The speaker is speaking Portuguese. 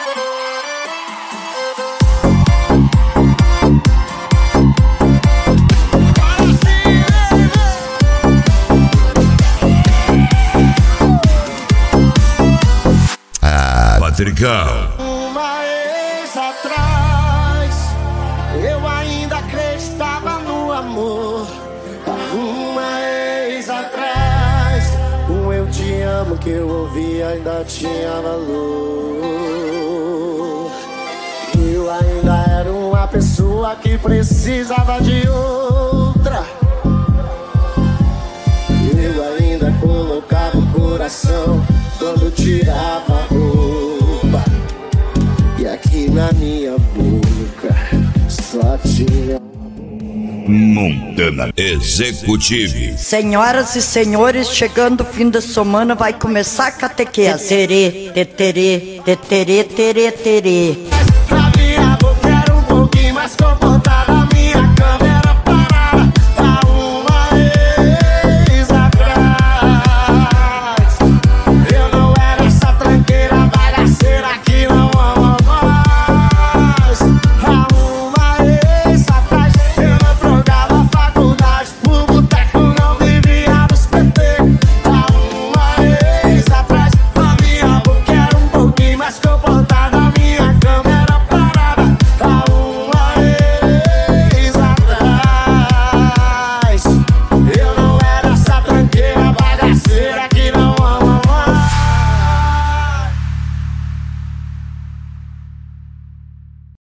Patricão. Uma vez atrás, eu ainda acreditava no amor. Uma vez atrás, eu te amo que eu ouvi ainda tinha valor. Eu ainda era uma pessoa que precisava de outra. Eu ainda colocava o coração quando tirava a roupa. E aqui na minha boca só tinha Montana Executive. Senhoras e senhores, chegando o fim da semana, vai começar a catequese. Terê, teterê, teterê, terê, terê. A minha boca era um pouquinho mais comportada.